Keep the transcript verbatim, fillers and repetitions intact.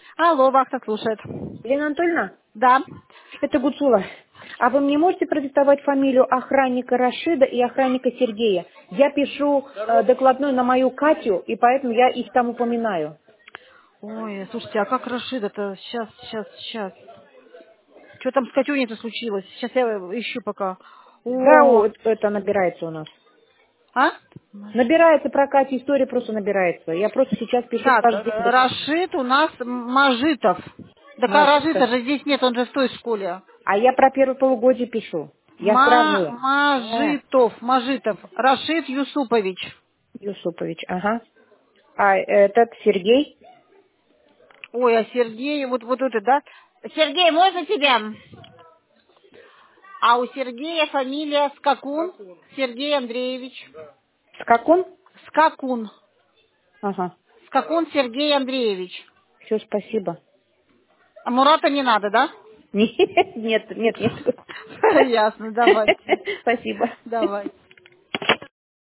Алло, Вахта слушает. Елена Анатольевна, Да. это Гуцула. А вы мне можете продиктовать фамилию охранника Рашида и охранника Сергея? Я пишу э, докладной на мою Катю, и поэтому я их там упоминаю. Ой, слушайте, а как Рашид это? Сейчас, сейчас, сейчас. Что там с Катюней-то случилось? Сейчас я ищу пока. Да, О, о, это это набирается у нас. а? Набирается про Катю, история просто набирается. Я просто сейчас пишу Так, каждый э, день. Рашид у нас Мажитов. Так а Рашида Мажитов. же здесь нет, он же в той школе. А я про первое полугодие пишу. Я Ма сравниваю. А, Мажитов, Мажитов. Рашид Юсупович. Юсупович, ага. А этот Сергей? Ой, а Сергей, вот, вот это, да? Сергей, можно тебя? А у Сергея фамилия Скакун, Сергей Андреевич. Скакун? Скакун. Ага. Скакун Сергей Андреевич. Все, спасибо. А Мурата не надо, да? Нет, нет, нет, нет. Ясно, давайте. Спасибо. Давайте.